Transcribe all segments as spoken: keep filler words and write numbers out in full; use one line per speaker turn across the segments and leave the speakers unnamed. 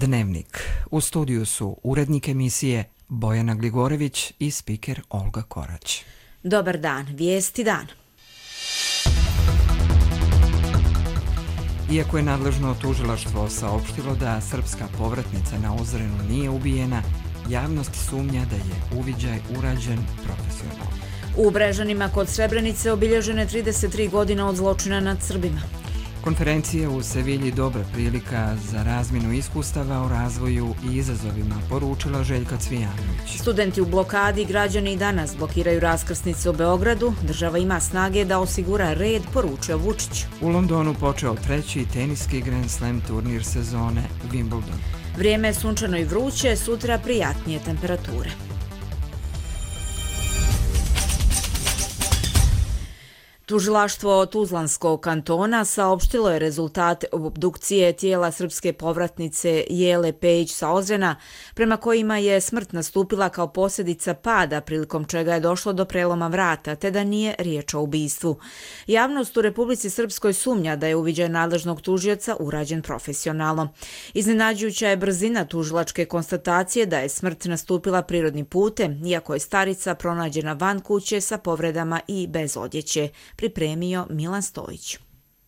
Dnevnik. U studiju su urednik emisije Bojana Gligorević i spiker Olga Korać.
Dobar dan, vijesti dan.
Iako je nadležno tužilaštvo saopštilo da srpska povratnica na Ozrenu nije ubijena, javnost sumnja da je uviđaj urađen profesionalno.
U Brežanima kod Srebrenice obilježene trideset tri godine od zločina nad Srbima.
Konferencija u Sevilji dobra prilika za razmjenu iskustava o razvoju i izazovima, poručila Željka Cvijanović.
Studenti u blokadi, građani i danas blokiraju raskrsnice u Beogradu. Država ima snage da osigura red, poručio Vučić.
U Londonu počeo treći teniski Grand Slam turnir sezone Wimbledon.
Vrijeme je sunčano i vruće, sutra prijatnije temperature. Tužilaštvo Tuzlanskog kantona saopštilo je rezultat obdukcije tijela srpske povratnice Jele Pejić sa Ozrena, prema kojima je smrt nastupila kao posljedica pada, prilikom čega je došlo do preloma vrata, te da nije riječ o ubistvu. Javnost u Republici Srpskoj sumnja da je uviđaj nadležnog tužioca urađen profesionalno. Iznenađujuća je brzina tužilačke konstatacije da je smrt nastupila prirodnim putem, iako je starica pronađena van kuće sa povredama i bez odjeće. Pripremio Milan Stojić.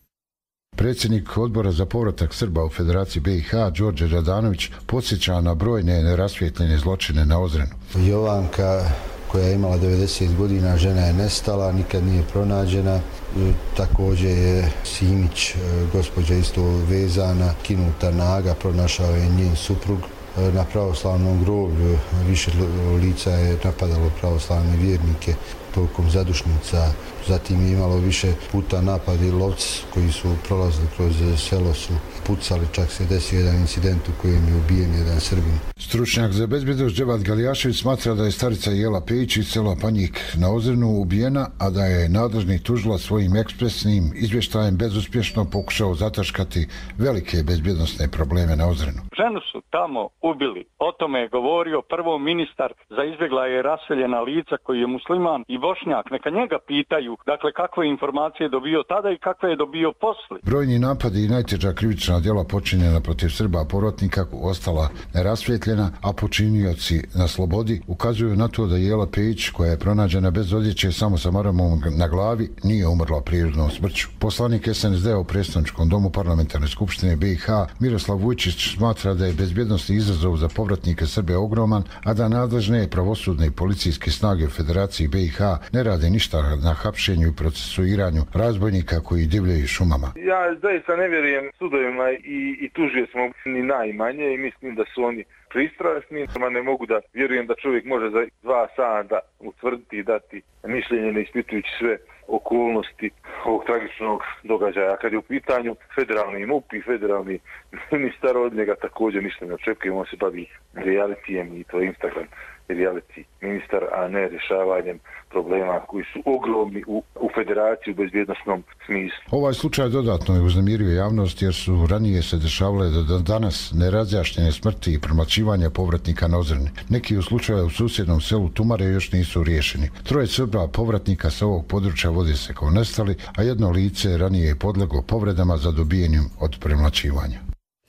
Predsjednik Odbora za povratak Srba u Federaciji B i H, Đorđe Radanović, podsjeća na brojne nerasvijetljene zločine na Ozrenu.
Jovanka, koja je imala devedeset godina, žena je nestala, nikad nije pronađena. Također je Simić, gospođa isto vezana, kinuta naga, pronašao je njen suprug. Na pravoslavnom groblju više lica je napadalo pravoslavne vjernike tokom zadušnica. Zatim je imalo više puta napadi lovci koji su prolazili kroz selo, su pucali, čak se desio jedan incident u kojem je ubijen jedan Srbin.
Stručnjak za bezbjednost Dževat Galijašević smatra da je starica Jela Pejić iz sela Panjik na Ozrenu ubijena, a da je nadležni tužilac svojim ekspresnim izvještajem bezuspješno pokušao zataškati velike bezbjednosne probleme na Ozrenu.
Ženu su tamo ubili. O tome je govorio prvo ministar za izbjegla je raseljena lica koji je musliman i bošnjak. Neka njega pitaju, dakle, kakve informacije dobio tada i kakve je dobio posle.
Brojni napadi i najteža krivična djela počinjena protiv Srba povratnika ostala nerasvjetljena, a počinioci na slobodi ukazuju na to da Jela Pejić, koja je pronađena bez odjeće samo sa maramom na glavi, nije umrla prirodnom smrću. Poslanik S N S D-a u predstavničkom domu Parlamentarne skupštine B i H Miroslav Vujčić smatra da je bezbjednosni izazov za povratnike Srbe ogroman, a da nadležne pravosudne i policijske snage u Federaciji B i H ne rade ništa na hapšenju i procesuiranju razbojnika koji divljaju šumama.
Ja zaista ne vjerujem sudovima i, i tužiocima ni najmanje i mislim da su oni pristrasni. Ne mogu da vjerujem da čovjek može za dva sata utvrditi i dati mišljenje ne ispitujući sve okolnosti ovog tragičnog događaja. Kad je u pitanju federalni M U P i federalni ministar, od njega također ništa ne očekujemo, on se bavi realitijem i to je Instagram reality ministar, a ne rješavanjem problema koji su ogromni u, u federaciji u bezbjednosnom smislu.
Ovaj slučaj dodatno je uznemirio javnost jer su ranije se dešavale do danas nerazjašnjene smrti i premlaćivanja povratnika na Ozreni. Neki u slučaju u susjednom selu Tumare još nisu riješeni. Troje Srba povratnika sa ovog područja vode se kao nestali, a jedno lice ranije je podleglo povredama za dobijenim od premlaćivanja.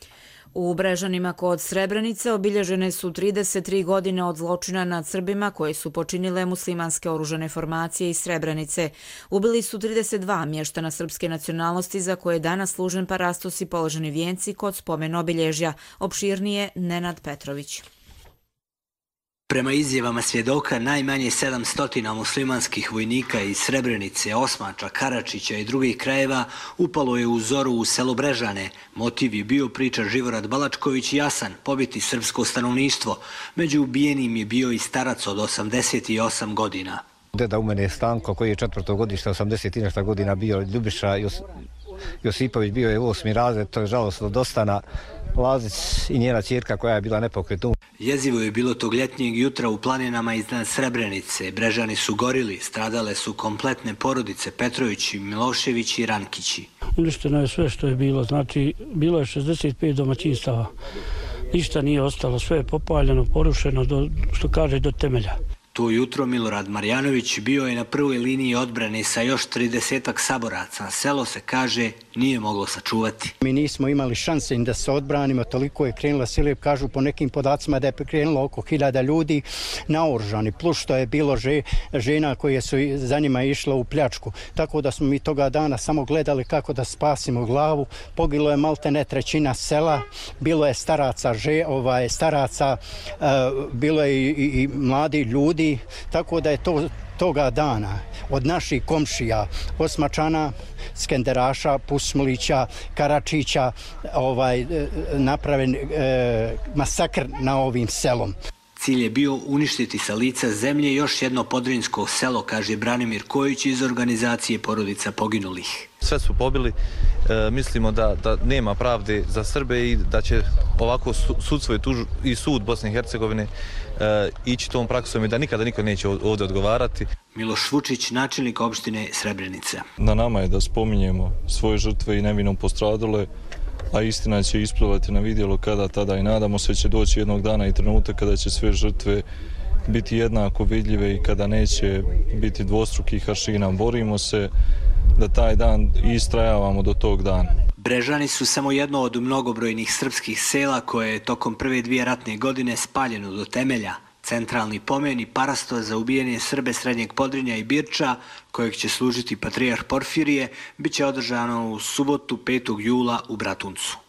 U Brežanima kod Srebrenice obilježene su trideset tri godine od zločina nad Srbima koje su počinile muslimanske oružane formacije iz Srebrenice. Ubili su trideset dva mještana srpske nacionalnosti za koje je danas služen parastos i položeni vijenci kod spomen obilježja. Opširnije Nenad Petrović.
Prema izjavama svjedoka, najmanje sedamsto muslimanskih vojnika iz Srebrenice, Osmača, Karačića i drugih krajeva upalo je u zoru u selo Brežane. Motiv je bio, priča Živorad Balačković, jasan, pobiti srpsko stanovništvo. Među ubijenim je bio i starac od osamdeset osam godina.
Deda u mene je Stanko, koji je četvrtogodište, osamdeset i nešto godina bio, Ljubiša Jos, Josipović bio je osmi razred, to je žalostno dostana. Lazić i njena ćerka koja je bila nepokretna.
Jezivo je bilo tog ljetnjeg jutra u planinama iznad Srebrenice. Brežani su gorili, stradale su kompletne porodice Petrovići, Miloševići i Rankići.
Uništeno je sve što je bilo, znači bilo je šezdeset pet domaćinstava. Ništa nije ostalo, sve je popaljeno, porušeno, do, što kaže, do temelja.
To jutro Milorad Marjanović bio je na prvoj liniji odbrane sa još tridesetak saboraca. Selo se, kaže, nije moglo sačuvati.
Mi nismo imali šanse da se odbranimo, toliko je krenula sile, kažu po nekim podacima da je krenulo oko hiljada ljudi naoružani, plus što je bilo žena koje su za njima išla u pljačku. Tako da smo mi toga dana samo gledali kako da spasimo glavu. Pogilo je maltene trećina sela, bilo je staraca, že, ovaj, staraca, uh, bilo je i, i, i mladi ljudi. Tako da je to toga dana od naših komšija, Osmačana, Skenderaša, Pusmulića, Karačića ovaj, napraven e, masakr na ovim selom.
Cilj je bio uništiti sa lica zemlje još jedno podrinjsko selo, kaže Branimir Kojić iz organizacije porodica poginulih.
Sve su pobili, e, mislimo da, da nema pravde za Srbe i da će ovako sudstvo i, tuž, i sud Bosne i Hercegovine e, ići tom praksom i da nikada niko neće ovdje odgovarati.
Miloš Vučić, načelnik opštine Srebrenica.
Na nama je da spominjemo svoje žrtve i nevinom postradale, a istina će isplivati na vidjelo kada tada i nadamo se će doći jednog dana i trenutak kada će sve žrtve biti jednako vidljive i kada neće biti dvostrukih aršina. Borimo se da taj dan istrajavamo do tog dana.
Brežani su samo jedno od mnogobrojnih srpskih sela koje je tokom prve dvije ratne godine spaljeno do temelja. Centralni pomen i parasto za ubijanje Srbe Srednjeg Podrinja i Birča, kojeg će služiti patrijarh Porfirije, bit će održano u subotu petog jula u Bratuncu.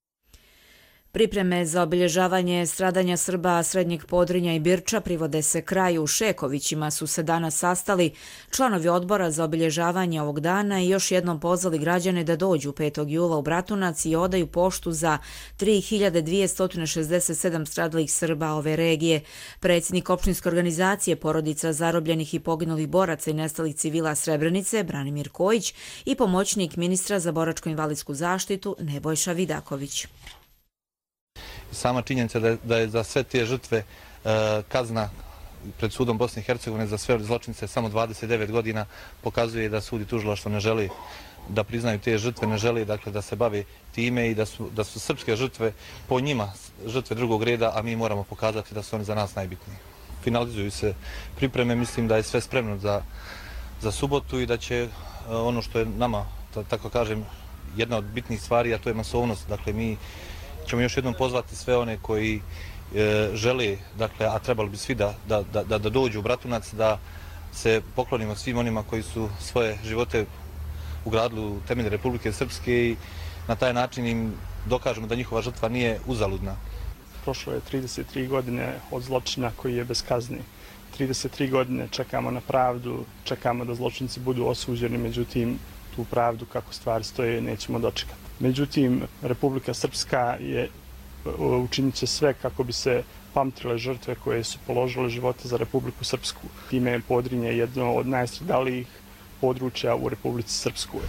Pripreme za obilježavanje stradanja Srba Srednjeg Podrinja i Birča privode se kraju. U Šekovićima su se danas sastali članovi odbora za obilježavanje ovog dana i još jednom pozvali građane da dođu petog jula u Bratunac i odaju poštu za tri hiljade dvjesto šezdeset sedam stradalih Srba ove regije. Predsjednik opštinske organizacije porodica zarobljenih i poginulih boraca i nestalih civila Srebrenice, Branimir Kojić, i pomoćnik ministra za boračko-invalidsku zaštitu, Nebojša Vidaković.
Sama činjenica da je, da je za sve te žrtve e, kazna pred sudom Bosne i Hercegovine za sve zločince samo dvadeset devet godina pokazuje da sud i tužilaštvo ne želi da priznaju te žrtve, ne želi dakle, da se bavi time i da su, da su srpske žrtve po njima žrtve drugog reda, a mi moramo pokazati da su oni za nas najbitniji. Finalizuju se pripreme, mislim da je sve spremno za, za subotu i da će ono što je nama, da, tako kažem, jedna od bitnih stvari, a to je masovnost. Dakle, mi ćemo još jednom pozvati sve one koji e, žele, dakle, a trebali bi svi da, da, da, da dođu u Bratunac, da se poklonimo svim onima koji su svoje živote ugradili u temelje Republike Srpske i na taj način im dokažemo da njihova žrtva nije uzaludna.
Prošlo je trideset tri godine od zločina koji je bez kazni. trideset tri godine čekamo na pravdu, čekamo da zločinci budu osuđeni, međutim, tu pravdu kako stvari stoje nećemo dočekati. Međutim, Republika Srpska je učinit će sve kako bi se pamtile žrtve koje su položile živote za Republiku Srpsku. Time je Podrinje jedno od najstradalijih područja u Republici Srpskoj.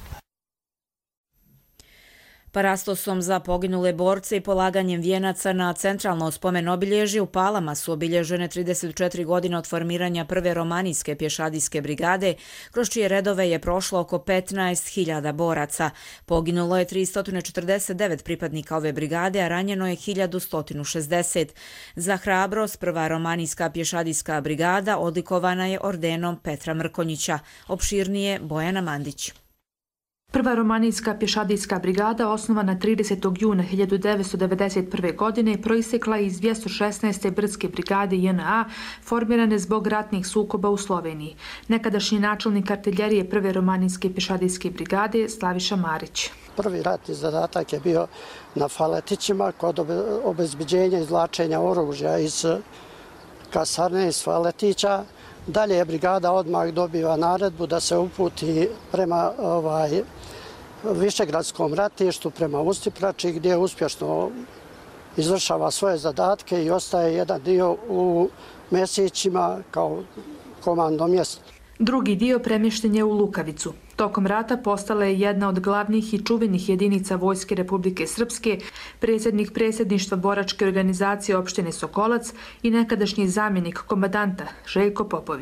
Parastosom za poginule borce i polaganjem vijenaca na centralno spomen obilježje u Palama su obilježene trideset četiri godine od formiranja prve romanijske pješadijske brigade, kroz čije redove je prošlo oko petnaest hiljada boraca. Poginulo je tristo četrdeset devet pripadnika ove brigade, a ranjeno je hiljadu sto šezdeset. Za hrabrost prva romanijska pješadijska brigada odlikovana je ordenom Petra Mrkonjića. Opširnije Bojana Mandić.
Prva romanijska pješadijska brigada, osnovana tridesetog juna hiljadu devetsto devedeset prve. godine, proistekla iz dvjesto šesnaeste brdske brigade J N A, formirane zbog ratnih sukoba u Sloveniji. Nekadašnji načelnik artiljerije prve romanijske pješadijske brigade Slaviša Marić.
Prvi ratni zadatak je bio na Faletićima kod obezbeđenja izvlačenja oružja iz kasarne iz Faletića. Dalje je brigada odmah dobiva naredbu da se uputi prema ovaj, Višegradskom ratištu, prema Ustiprači, gdje uspješno izvršava svoje zadatke i ostaje jedan dio u Mesićima kao komandno mjesto.
Drugi dio premješten je u Lukavicu. Tokom rata postala je jedna od glavnih i čuvenih jedinica Vojske Republike Srpske, predsjednik predsjedništva boračke organizacije opštine Sokolac i nekadašnji zamjenik komandanta Željko Popović.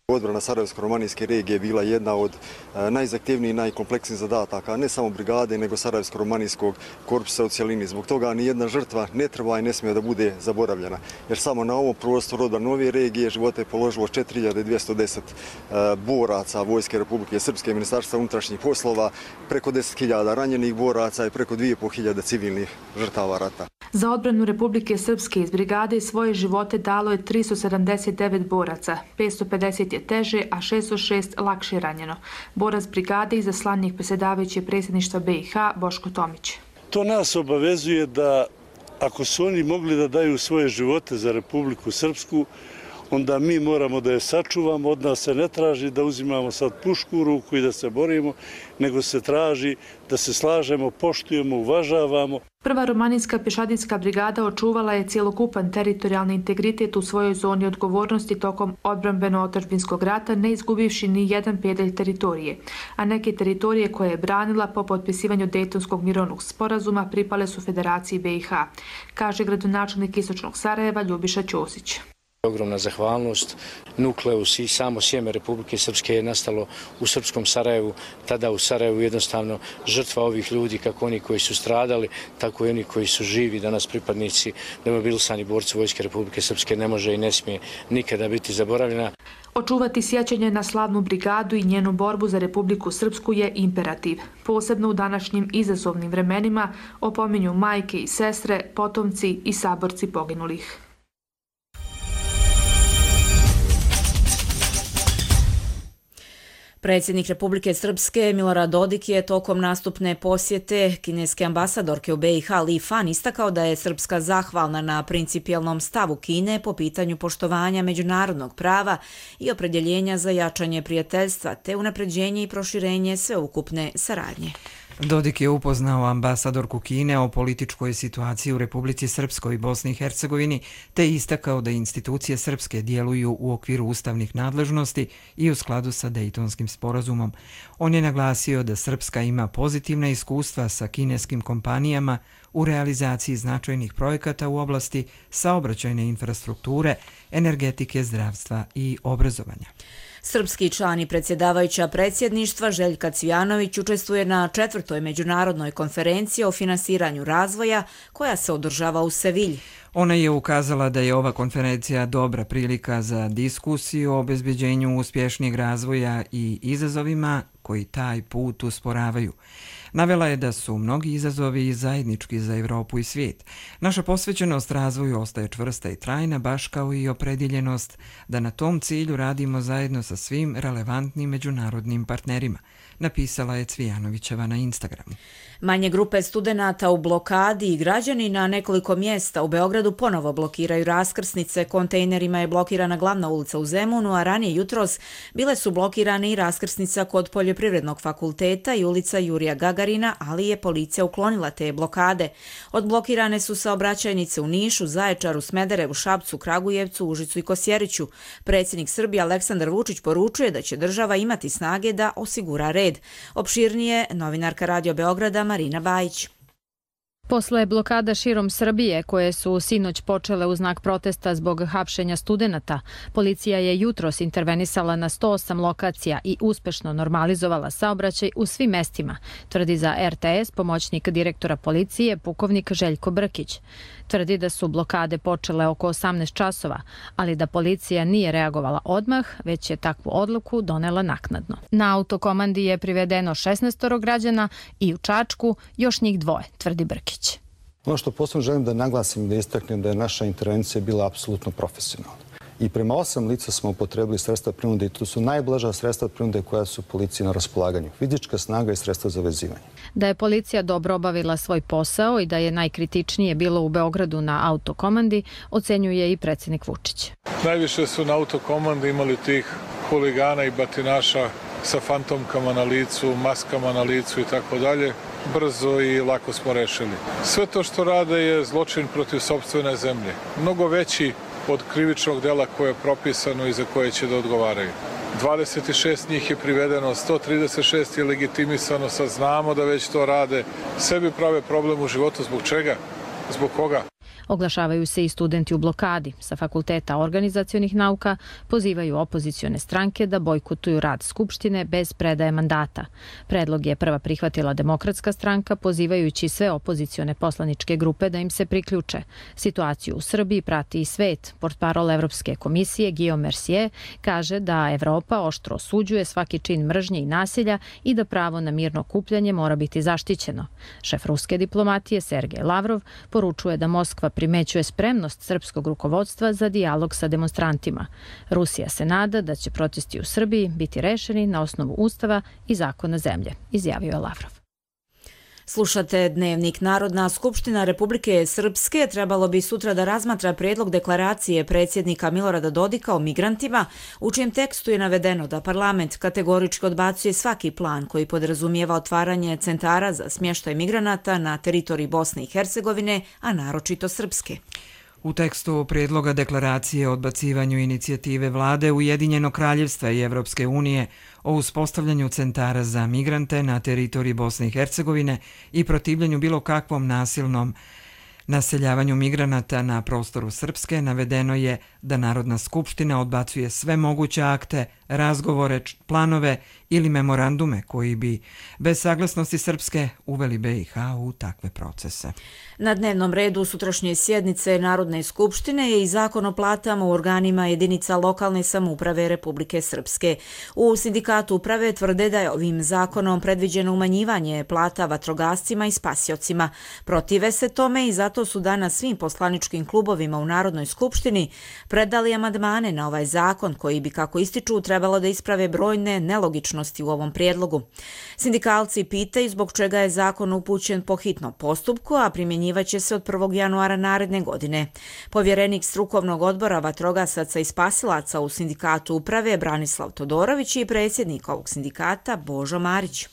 Odbrana Sarajevsko-romanijske regije je bila jedna od najzahtjevnijih i najkompleksnijih zadataka, ne samo brigade, nego Sarajevsko-romanijskog korpusa u cjelini. Zbog toga ni jedna žrtva ne treba i ne smije da bude zaboravljena. Jer samo na ovom prostoru odbrane ove regije živote je položilo četiri hiljade dvjesto deset boraca Vojske Republike Srpske i Ministarstva unutrašnjih poslova, preko deset hiljada ranjenih boraca i preko dvije i pol hiljade civilnih žrtava rata.
Za odbranu Republike Srpske iz brigade svoje živote dalo je tristo sedamdeset devet boraca, petsto pedeset je teže, a šessto šest lakše ranjeno. Borac brigade i izaslanik predsjedavajući predsjedništva B i H Boško Tomić.
To nas obavezuje da ako su oni mogli da daju svoje živote za Republiku Srpsku, onda mi moramo da je sačuvamo. Od nas se ne traži da uzimamo sad pušku u ruku i da se borimo, nego se traži da se slažemo, poštujemo, uvažavamo.
Prva romanijska pješadijska brigada očuvala je cjelokupan teritorijalni integritet u svojoj zoni odgovornosti tokom odbrambeno-otadžbinskog rata, ne izgubivši ni jedan pedalj teritorije. A neke teritorije koje je branila po potpisivanju Dejtonskog mirovnog sporazuma pripale su Federaciji B i H, kaže gradonačelnik Istočnog Sarajeva Ljubiša Ćosić.
Ogromna zahvalnost. Nukleus i samo sjeme Republike Srpske je nastalo u Srpskom Sarajevu. Tada u Sarajevu jednostavno žrtva ovih ljudi, kako oni koji su stradali, tako i oni koji su živi, danas pripadnici demobilisani borci Vojske Republike Srpske, ne može i ne smije nikada biti zaboravljena.
Očuvati sjećanje na slavnu brigadu i njenu borbu za Republiku Srpsku je imperativ. Posebno u današnjim izazovnim vremenima opominju majke i sestre, potomci i saborci poginulih.
Predsjednik Republike Srpske Milorad Dodik je tokom nastupne posjete kineske ambasadorke u B i H Li Fan istakao da je Srpska zahvalna na principijelnom stavu Kine po pitanju poštovanja međunarodnog prava i opredjeljenja za jačanje prijateljstva te unapređenje i proširenje sveukupne saradnje.
Dodik je upoznao ambasadorku Kine o političkoj situaciji u Republici Srpskoj i Bosni i Hercegovini, te istakao da institucije srpske djeluju u okviru ustavnih nadležnosti i u skladu sa Dejtonskim sporazumom. On je naglasio da Srpska ima pozitivna iskustva sa kineskim kompanijama u realizaciji značajnih projekata u oblasti saobraćajne infrastrukture, energetike, zdravstva i obrazovanja.
Srpski član i predsjedavajuća predsjedništva Željka Cvijanović učestvuje na četvrtoj međunarodnoj konferenciji o finansiranju razvoja koja se održava u Sevilji.
Ona je ukazala da je ova konferencija dobra prilika za diskusiju o obezbeđenju uspješnijeg razvoja i izazovima koji taj put usporavaju. Navela je da su mnogi izazovi zajednički za Evropu i svijet. Naša posvećenost razvoju ostaje čvrsta i trajna, baš kao i opredjeljenost da na tom cilju radimo zajedno sa svim relevantnim međunarodnim partnerima, napisala je Cvijanovićeva na Instagramu.
Manje grupe studenata u blokadi i građani na nekoliko mjesta u Beogradu ponovo blokiraju raskrsnice. Kontejnerima je blokirana glavna ulica u Zemunu, a ranije jutros bile su blokirane i raskrsnica kod Poljoprivrednog fakulteta i ulica Jurija Gagarina, ali je policija uklonila te blokade. Odblokirane su saobraćajnice u Nišu, Zaječaru, Smederevu, Šapcu, Kragujevcu, Užicu i Kosjeriću. Predsjednik Srbije Aleksandar Vučić poručuje da će država imati snage da osigura red. Opširnije novinarka Radio Beograda Marina Bajić.
Posle blokada širom Srbije, koje su sinoć počele u znak protesta zbog hapšenja studenata, policija je jutros intervenisala na sto osam lokacija i uspešno normalizovala saobraćaj u svim mestima, tvrdi za R T S pomoćnik direktora policije pukovnik Željko Brkić. Tvrdi da su blokade počele oko osamnaest časova, ali da policija nije reagovala odmah, već je takvu odluku donela naknadno. Na autokomandi je privedeno šesnaest građana i u Čačku još njih dvoje, tvrdi Brkić.
Ono što posebno želim da naglasim i da istaknem da je naša intervencija bila apsolutno profesionalna. I prema osam lica smo upotrebili sredstva prinude i to su najblaža sredstva prinude koja su policiji na raspolaganju. Fizička snaga i sredstva za vezivanje.
Da je policija dobro obavila svoj posao i da je najkritičnije bilo u Beogradu na autokomandi, ocenjuje i predsjednik Vučić.
Najviše su na autokomandi imali tih huligana i batinaša sa fantomkama na licu, maskama na licu i tako dalje. Brzo i lako smo rešili. Sve to što rade je zločin protiv sopstvene zemlje. Mnogo veći od krivičnog dela koje je propisano i za koje će da odgovaraju. dvadeset šest njih je privedeno, sto trideset šest je legitimisano, sad znamo da već to rade. Sebi prave problem u životu, zbog čega? Zbog koga?
Oglašavaju se i studenti u blokadi. Sa Fakulteta organizacionih nauka pozivaju opozicione stranke da bojkotuju rad Skupštine bez predaje mandata. Predlog je prva prihvatila Demokratska stranka, pozivajući sve opozicione poslaničke grupe da im se priključe. Situaciju u Srbiji prati i svet. Portparol Evropske komisije Guillaume Mercier kaže da Evropa oštro osuđuje svaki čin mržnje i nasilja i da pravo na mirno okupljanje mora biti zaštićeno. Šef ruske diplomatije Sergej Lavrov poručuje da Moskva primećuje spremnost srpskog rukovodstva za dijalog sa demonstrantima. Rusija se nada da će protesti u Srbiji biti rešeni na osnovu ustava i zakona zemlje, izjavio je Lavrov.
Slušate Dnevnik. Narodna skupština Republike Srpske trebalo bi sutra da razmatra predlog deklaracije predsjednika Milorada Dodika o migrantima, u čijem tekstu je navedeno da parlament kategorički odbacuje svaki plan koji podrazumijeva otvaranje centara za smještaj migranata na teritoriji Bosne i Hercegovine, a naročito Srpske.
U tekstu prijedloga deklaracije o odbacivanju inicijative vlade Ujedinjenog kraljevstva i Evropske unije o uspostavljanju centara za migrante na teritoriji Bosne i Hercegovine i protivljenju bilo kakvom nasilnom naseljavanju migranata na prostoru Srpske navedeno je da Narodna skupština odbacuje sve moguće akte, razgovore, planove ili memorandume koji bi bez saglasnosti Srpske uveli B i H u takve procese.
Na dnevnom redu sutrašnje sjednice Narodne skupštine je i zakon o platama u organima jedinica lokalne samouprave Republike Srpske. U sindikatu uprave tvrde da je ovim zakonom predviđeno umanjivanje plata vatrogascima i spasiocima. Protive se tome i zato su danas svim poslaničkim klubovima u Narodnoj skupštini predali amandmane na ovaj zakon koji bi, kako ističu, trebalo da isprave brojne nelogičnosti u ovom prijedlogu. Sindikalci pitaju zbog čega je zakon upućen po hitnom postupku, a primjenjivaće se od prvog januara naredne godine. Povjerenik strukovnog odbora vatrogasaca i spasilaca u sindikatu uprave Branislav Todorović i predsjednik ovog sindikata Božo Marić.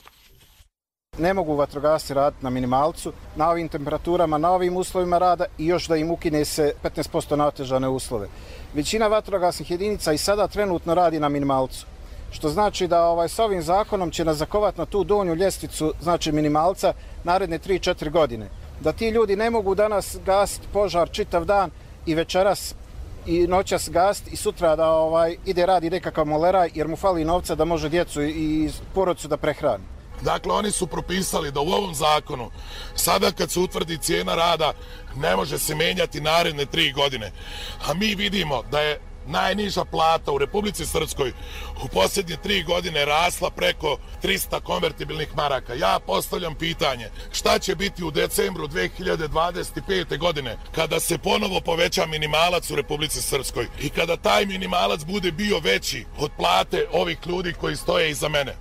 Ne mogu vatrogasci raditi na minimalcu, na ovim temperaturama, na ovim uslovima rada i još da im ukine se petnaest posto na otežane uslove. Većina vatrogasnih jedinica i sada trenutno radi na minimalcu, što znači da ovaj, s ovim zakonom će nas zakovati na tu donju ljestvicu, znači minimalca, naredne tri četiri godine. Da ti ljudi ne mogu danas gasiti požar čitav dan i večeras i noćas gasiti i sutra da ovaj, ide radi nekakav moleraj jer mu fali novca da može djecu i porodicu da prehrani.
Dakle, oni su propisali da u ovom zakonu, sada kad se utvrdi cijena rada, ne može se menjati naredne tri godine. A mi vidimo da je najniža plata u Republici Srpskoj u posljednje tri godine rasla preko trista konvertibilnih maraka. Ja postavljam pitanje, šta će biti u decembru dve hiljade dvadeset pete. godine kada se ponovo poveća minimalac u Republici Srpskoj i kada taj minimalac bude bio veći od plate ovih ljudi koji stoje iza mene.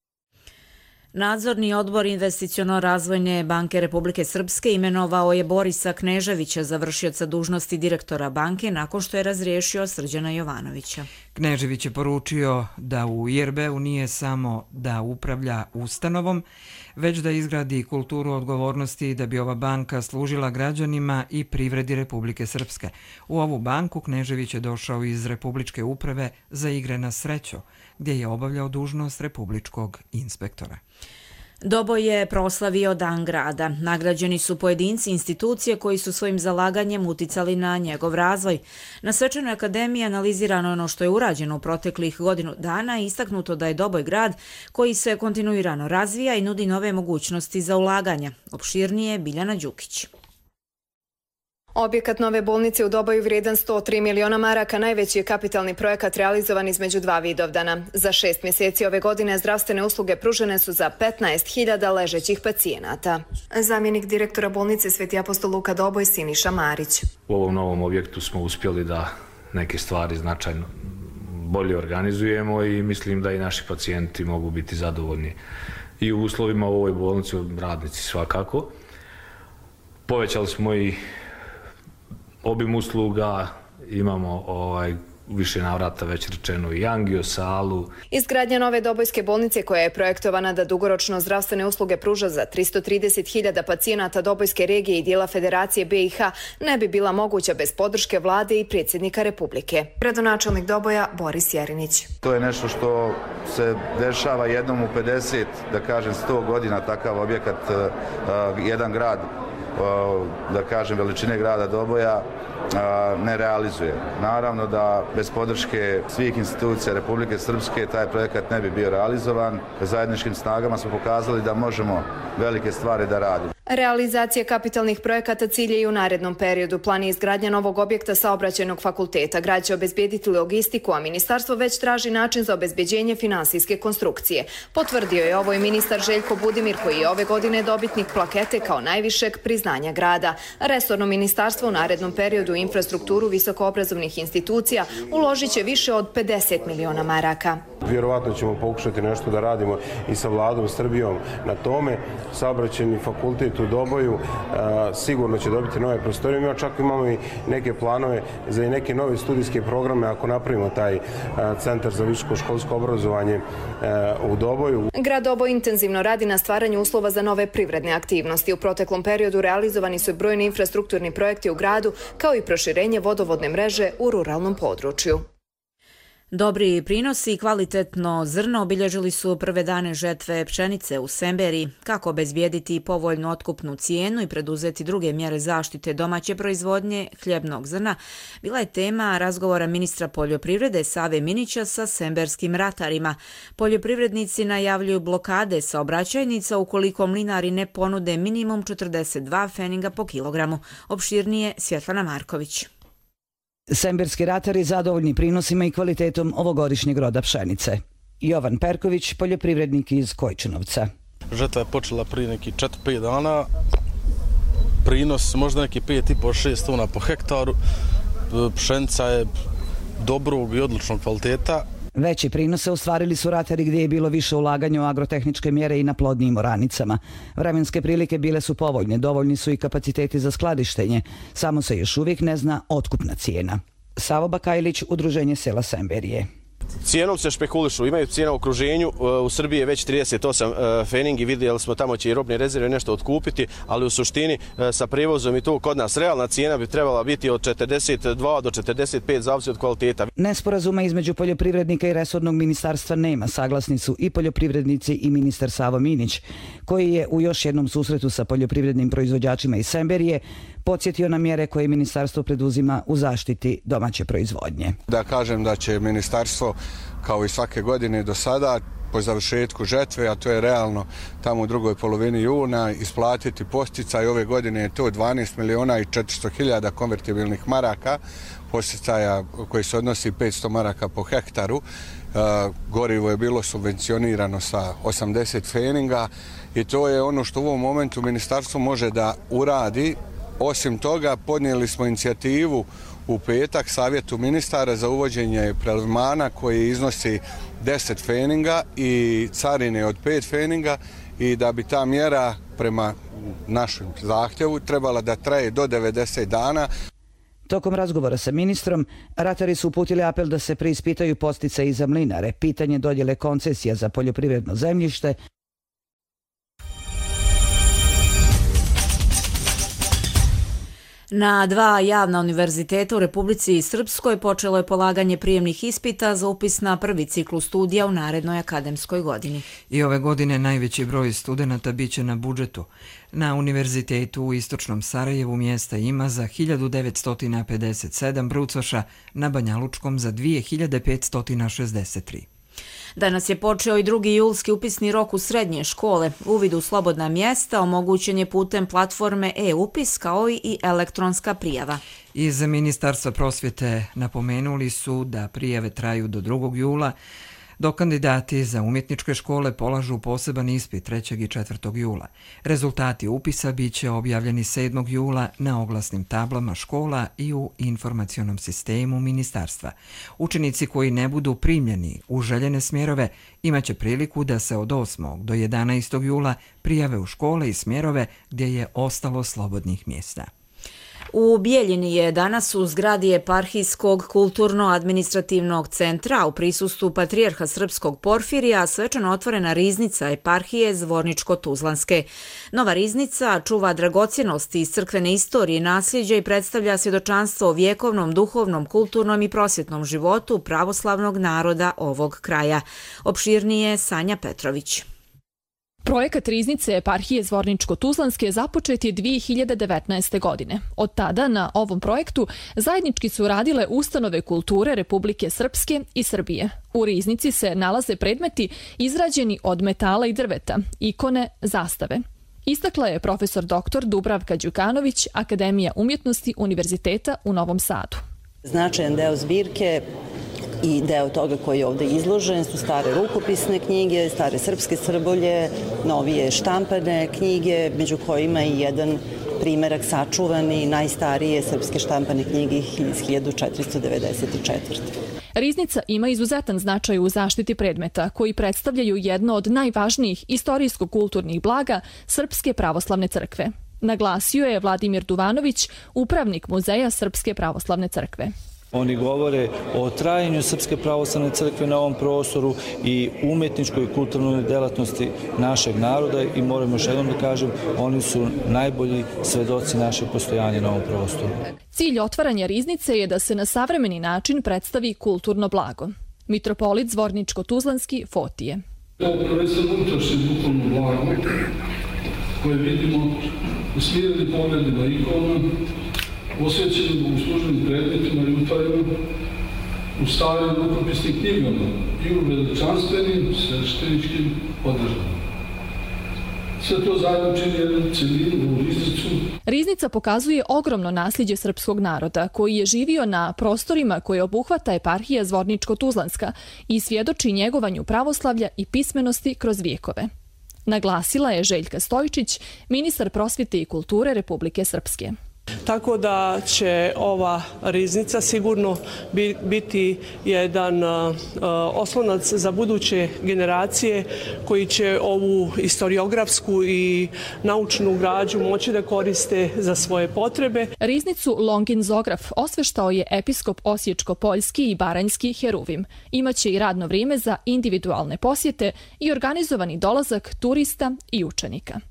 Nadzorni odbor Investiciono-razvojne banke Republike Srpske imenovao je Borisa Kneževića za vršioca dužnosti direktora banke nakon što je razriješio Srđana Jovanovića.
Knežević je poručio da u I R B-u nije samo da upravlja ustanovom, već da izgradi kulturu odgovornosti da bi ova banka služila građanima i privredi Republike Srpske. U ovu banku Knežević je došao iz Republičke uprave za igre na sreću, gdje je obavljao dužnost republičkog inspektora.
Doboj je proslavio Dan grada. Nagrađeni su pojedinci institucije koji su svojim zalaganjem uticali na njegov razvoj. Na Svečanoj akademiji analizirano ono što je urađeno u proteklih godinu dana i istaknuto da je Doboj grad koji se kontinuirano razvija i nudi nove mogućnosti za ulaganja. Opširnije Biljana Đukić.
Objekat nove bolnice u Doboju vrijedan sto tri miliona maraka najveći je kapitalni projekat realizovan između dva Vidovdana. Za šest mjeseci ove godine zdravstvene usluge pružene su za petnaest hiljada ležećih pacijenata. Zamjenik direktora bolnice Sveti apostol Luka Doboj Siniša Marić.
U ovom novom objektu smo uspjeli da neke stvari značajno bolje organizujemo i mislim da i naši pacijenti mogu biti zadovoljni. I u uslovima u ovoj bolnici, radnici svakako. Povećali smo i obim usluga, imamo ovaj, više navrata već rečeno i angio, salu.
Izgradnja nove Dobojske bolnice koja je projektovana da dugoročno zdravstvene usluge pruža za tristo trideset hiljada pacijenata Dobojske regije i dijela Federacije B i H ne bi bila moguća bez podrške vlade i predsjednika Republike. Gradonačelnik Doboja Boris Jerinić.
To je nešto što se dešava jednom u pedeset, da kažem sto godina, takav objekat, jedan grad da kažem, veličine grada Doboja ne realizuje. Naravno da bez podrške svih institucija Republike Srpske taj projekat ne bi bio realizovan. Zajedničkim snagama smo pokazali da možemo velike stvari da radimo.
Realizacija kapitalnih projekata cilj je i u narednom periodu. Plan je izgradnja novog objekta Saobraćajnog fakulteta. Grad će obezbediti logistiku, a ministarstvo već traži način za obezbeđenje finansijske konstrukcije. Potvrdio je ovo i ministar Željko Budimir, koji je ove godine dobitnik plakete kao najvišeg priznanja grada. Resorno ministarstvo u narednom periodu u infrastrukturu visokoobrazovnih institucija uložit će više od pedeset miliona maraka.
Vjerovatno ćemo pokušati nešto da radimo i sa vladom Srbijom na tome. Saobraćajni fakultet u Doboju sigurno će dobiti nove prostorije. Mi čak imamo i neke planove za i neke nove studijske programe ako napravimo taj centar za visokoškolsko obrazovanje u Doboju.
Grad Doboj intenzivno radi na stvaranju uslova za nove privredne aktivnosti. U proteklom periodu realizovani su brojni infrastrukturni projekti u gradu, kao i proširenje vodovodne mreže u ruralnom području.
Dobri prinosi i kvalitetno zrno obilježili su prve dane žetve pšenice u Semberiji. Kako obezbijediti povoljnu otkupnu cijenu i preduzeti druge mjere zaštite domaće proizvodnje hljebnog zrna bila je tema razgovora ministra poljoprivrede Save Minića sa semberskim ratarima. Poljoprivrednici najavljuju blokade saobraćajnica ukoliko mlinari ne ponude minimum četrdeset dva pfeninga po kilogramu. Opširnije Svjetlana Marković.
Semberski ratari zadovoljni prinosima i kvalitetom ovogodišnjeg roda pšenice. Jovan Perković, poljoprivrednik iz Kojčinovca.
Žetva je počela prije neki četiri pet dana. Prinos možda neki pet i po šest tona po hektaru. Pšenica je dobrog i odličnog kvaliteta.
Veći prinose ostvarili su ratari gdje je bilo više ulaganja u agrotehničke mjere i na plodnijim oranicama. Vremenske prilike bile su povoljne, dovoljni su i kapaciteti za skladištenje, samo se još uvijek ne zna otkupna cijena. Savo Bakajlić, Udruženje sela Semberije.
Cijenom se špekulišu, imaju cijena u okruženju, u Srbiji je već trideset osam pfeningi, vidjeli smo tamo će i robne rezerve nešto otkupiti, ali u suštini sa prevozom i to kod nas realna cijena bi trebala biti od četrdeset dva do četrdeset pet zavisi od kvaliteta.
Nesporazuma između poljoprivrednika i resornog ministarstva nema, saglasni su i poljoprivrednici i ministar Savo Minić, koji je u još jednom susretu sa poljoprivrednim proizvođačima iz Semberije podsjetio na mjere koje ministarstvo preduzima u zaštiti domaće proizvodnje.
Da kažem da će ministarstvo kao i svake godine do sada po završetku žetve, a to je realno tamo u drugoj polovini juna, isplatiti posticaj. Ove godine je to dvanaest miliona i četiristo hiljada konvertibilnih maraka, posticaja koji se odnosi petsto maraka po hektaru. Gorivo je bilo subvencionirano sa osamdeset pfeninga i to je ono što u ovom momentu ministarstvo može da uradi. Osim toga, podnijeli smo inicijativu u petak savjetu ministara za uvođenje prelevmana koji iznosi deset pfeninga i carine od pet pfeninga i da bi ta mjera prema našem zahtjevu trebala da traje do devedeset dana.
Tokom razgovora sa ministrom, ratari su uputili apel da se preispitaju posticaji i za mlinare, pitanje dodjele koncesija za poljoprivredno zemljište,
Na dva javna univerziteta u Republici Srpskoj počelo je polaganje prijemnih ispita za upis na prvi ciklus studija u narednoj akademskoj godini.
I ove godine najveći broj studenata biće na budžetu. Na univerzitetu u Istočnom Sarajevu mjesta ima za hiljadu devetsto pedeset sedam brucoša, na Banjalučkom za dvije hiljade petsto šezdeset tri.
Danas je počeo i drugi julski upisni rok u srednje škole. Uvid u slobodna mjesta omogućen je putem platforme e-upis kao i elektronska prijava.
Iz Ministarstva prosvjete napomenuli su da prijave traju do drugog jula, dok kandidati za umjetničke škole polažu poseban ispit trećeg i četvrtog jula. Rezultati upisa biće objavljeni sedmog jula na oglasnim tablama škola i u informacionom sistemu ministarstva. Učenici koji ne budu primljeni u željene smjerove imaće priliku da se od osmog do jedanaestog jula prijave u škole i smjerove gdje je ostalo slobodnih mjesta.
U Bijeljini je danas u zgradi Eparhijskog kulturno-administrativnog centra u prisustvu patrijarha srpskog Porfirija svečano otvorena riznica Eparhije Zvorničko-Tuzlanske. Nova riznica čuva dragocjenosti iz crkvene istorije i nasljeđa i predstavlja svjedočanstvo o vjekovnom, duhovnom, kulturnom i prosvjetnom životu pravoslavnog naroda ovog kraja. Opširnije Sanja Petrović.
Projekat riznice eparhije Zvorničko-Tuzlanske započet je dvije hiljade devetnaeste. godine. Od tada na ovom projektu zajednički su radile ustanove kulture Republike Srpske i Srbije. U riznici se nalaze predmeti izrađeni od metala i drveta, ikone, zastave. Istakla je profesor doktor Dubravka Đukanović, Akademija umjetnosti Univerziteta u Novom Sadu.
Značajan deo zbirke i deo toga koji je ovdje izložen su stare rukopisne knjige, stare srpske srbolje, novije štampane knjige, među kojima i jedan primerak sačuvani najstarije srpske štampane knjige iz hiljadu četiristo devedeset četvrte.
Riznica ima izuzetan značaj u zaštiti predmeta koji predstavljaju jedno od najvažnijih istorijsko-kulturnih blaga Srpske pravoslavne crkve. Naglasio je Vladimir Duvanović, upravnik Muzeja Srpske pravoslavne crkve.
Oni govore o trajanju Srpske pravoslavne crkve na ovom prostoru i umetničkoj i kulturnoj delatnosti našeg naroda i moramo još jednom da kažem, oni su najbolji svedoci našeg postojanja na ovom prostoru.
Cilj otvaranja riznice je da se na savremeni način predstavi kulturno blago. Mitropolit Zvorničko-Tuzlanski Fotije.
To prvenstveno unutrašnje duhovno blago koje vidimo u smirenim pogledima ikona, osjećenim u službenim predmetima i utvarima, u starim rukopisnim knjigama i u veličanstvenim svešteničkim održbama. Sve to zajedno čini jednu celinu u riznicu.
Riznica pokazuje ogromno nasljeđe srpskog naroda koji je živio na prostorima koje obuhvata eparhija Zvorničko-Tuzlanska i svjedoči njegovanju pravoslavlja i pismenosti kroz vijekove. Naglasila je Željka Stojičić, ministar prosvjete i kulture Republike Srpske.
Tako da će ova riznica sigurno biti jedan oslonac za buduće generacije koji će ovu historiografsku i naučnu građu moći da koriste za svoje potrebe.
Riznicu Longin-Zograf osveštao je episkop Osječko-Poljski i Baranjski Heruvim. Imaće i radno vrijeme za individualne posjete i organizovani dolazak turista i učenika.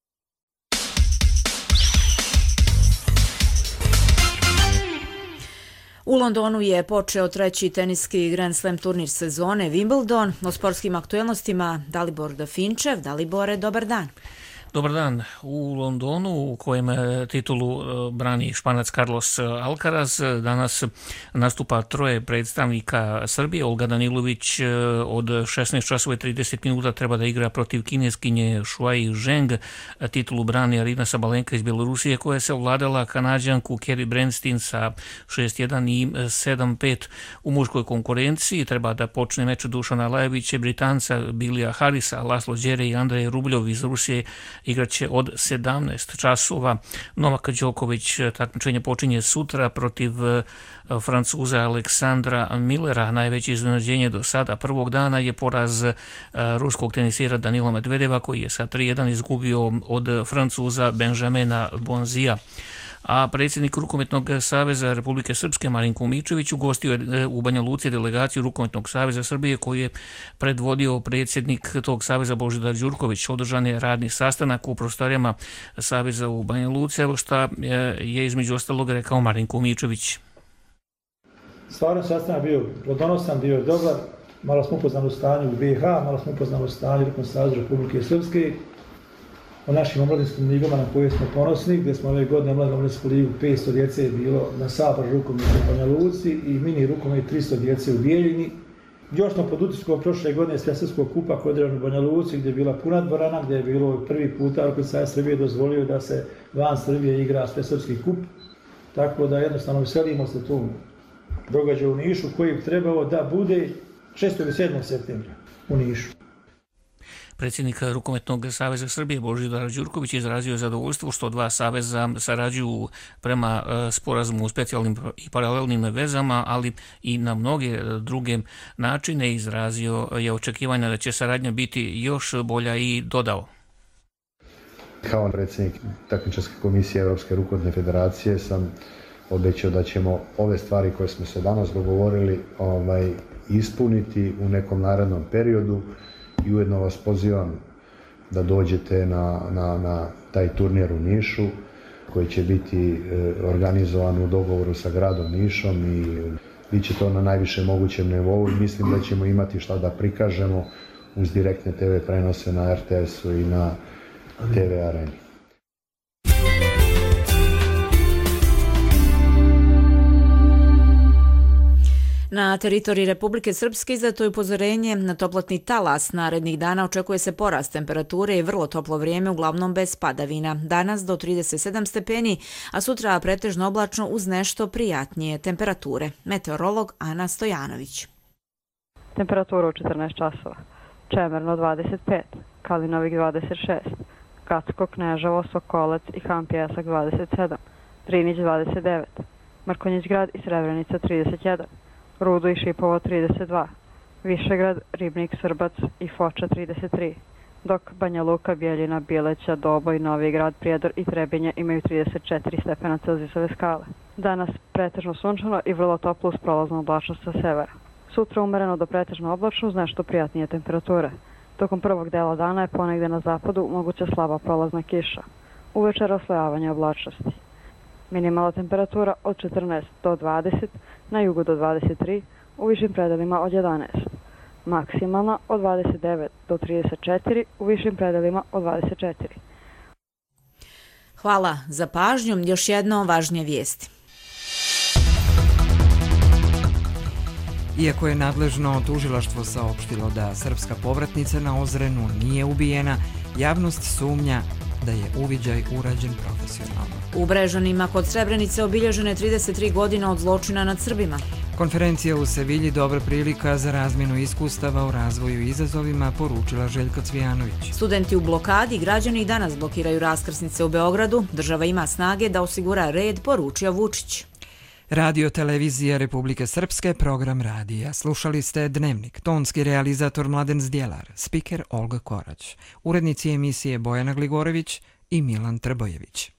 U Londonu je počeo treći teniski Grand Slam turnir sezone Wimbledon. O sportskim aktuelnostima Dalibor Dafinčev. Dalibore, dobar dan.
Dobar dan. U Londonu, u kojem titulu brani Španac Carlos Alcaraz, danas nastupa troje predstavnika Srbije. Olga Danilović od šesnaest časova i trideset minuta treba da igra protiv kineskinje Shuai Zheng. Titulu brani Arina Sabalenka iz Belorusije, koja se ovladala Kanađanku Kerry Brandstein sa šest jedan i sedam pet. U muškoj konkurenciji treba da počne meč Dušana Lajevića, Britanca Bilija Harisa, Laslo Đere i Andrej Rubljov iz Rusije igraće od sedamnaest časova. Novak Đoković takmičenje počinje sutra protiv Francuza Aleksandra Millera. Najveće iznenađenje do sada prvog dana je poraz ruskog tenisira Danila Medvedeva, koji je sa tri jedan izgubio od Francuza Benjamina Bonzija. A predsjednik Rukometnog saveza Republike Srpske Marinko Mičević ugostio je u Banja Luci delegaciju Rukometnog saveza Srbije koju je predvodio predsjednik tog saveza Božidar Đurković. Održan je radni sastanak u prostorijama saveza u Banja Luci. Evo šta je između ostalog rekao Marinko Mičević.
Stvarno sastanak bio plodonosan, bio je dobar. Malo smo upoznali u stanju u B i H, malo smo upoznali u stanju Rukometnog saveza Republike Srpske, o našim omladinskim ligama na koje smo ponosni, gdje smo ove godine omladinu omladinsku ligu petsto djece je bilo na Sabor rukometu u Banja Luci i mini rukomet tristo djece u Bijeljini. Još smo pod utiskom prošle godine Svjetskog kupa koji je održan u Banja Luci, gdje je bila puna dvorana, gdje je bilo prvi puta Rukometni savez Srbije dozvolio da se van Srbije igra Svjetski kup. Tako da jednostavno veselimo se tu događaju u Nišu koji bi trebao da bude šestog i sedmog septembra u Nišu.
Predsjednik Rukometnog saveza Srbije Božidar Đurković izrazio zadovoljstvo što dva saveza sarađuju prema sporazumu u specijalnim i paralelnim vezama, ali i na mnoge druge načine. Izrazio je očekivanja da će saradnja biti još bolja i dodao.
Kao predsjednik takmičarske komisije Europske rukometne federacije sam obećao da ćemo ove stvari koje smo se danas dogovorili ovaj, ispuniti u nekom narednom periodu. I ujedno vas pozivam da dođete na, na, na taj turnir u Nišu koji će biti e, organizovan u dogovoru sa gradom Nišom i bit će to na najvišem mogućem nivou i mislim da ćemo imati šta da prikažemo uz direktne te ve prenose na er te esu i na te ve areni.
Na teritoriji Republike Srpske izdato je upozorenje na toplotni talas. Narednih dana očekuje se porast temperature i vrlo toplo vrijeme, uglavnom bez padavina. Danas do trideset sedam stepeni, a sutra pretežno oblačno uz nešto prijatnije temperature. Meteorolog Ana Stojanović.
Temperatura u četrnaest časova. Čemerno dvadeset pet, Kalinovik dvadeset šest, Gacko, Kneževo, Sokolac i Han Pjesak dvadeset sedam, Drinić dvadeset devet, Mrkonjić grad i Srebrenica trideset jedan, Rudo i Šipovo trideset dva, Višegrad, Ribnik, Srbac i Foča trideset tri, dok Banja Luka, Bjeljina, Bileća, Doboj, Novi Grad, Prijedor i Trebinje imaju trideset četiri stepena Celzijusove skale. Danas pretežno sunčano i vrlo toplo uz prolaznu oblačnost sa severa. Sutra umereno do pretežno oblačno uz nešto prijatnije temperature. Tokom prvog dela dana je ponegde na zapadu moguća slaba prolazna kiša. Uveče raslojavanje oblačnosti. Minimalna temperatura od četrnaest do dvadeset, na jugu do dvadeset tri, u višim predelima od jedanaest. Maksimalna od dvadeset devet do trideset četiri, u višim predelima od dvadeset četiri.
Hvala za pažnju. Još jedno važnije vijesti.
Iako je nadležno tužilaštvo saopštilo da srpska povratnica na Ozrenu nije ubijena, javnost sumnja da je uviđaj urađen profesionalno.
U Brežanima kod Srebrenice obilježene trideset tri godina od zločina nad Srbima.
Konferencija u Sevilji dobra prilika za razmjenu iskustava o razvoju i izazovima, poručila Željko Cvijanović.
Studenti u blokadi, građani i danas blokiraju raskrsnice u Beogradu. Država ima snage da osigura red, poručio Vučić.
Radio Televizija Republike Srpske, program radija. Slušali ste Dnevnik, tonski realizator Mladen Zdjelar, spiker Olga Korać, urednici emisije Bojana Gligorević i Milan Trbojević.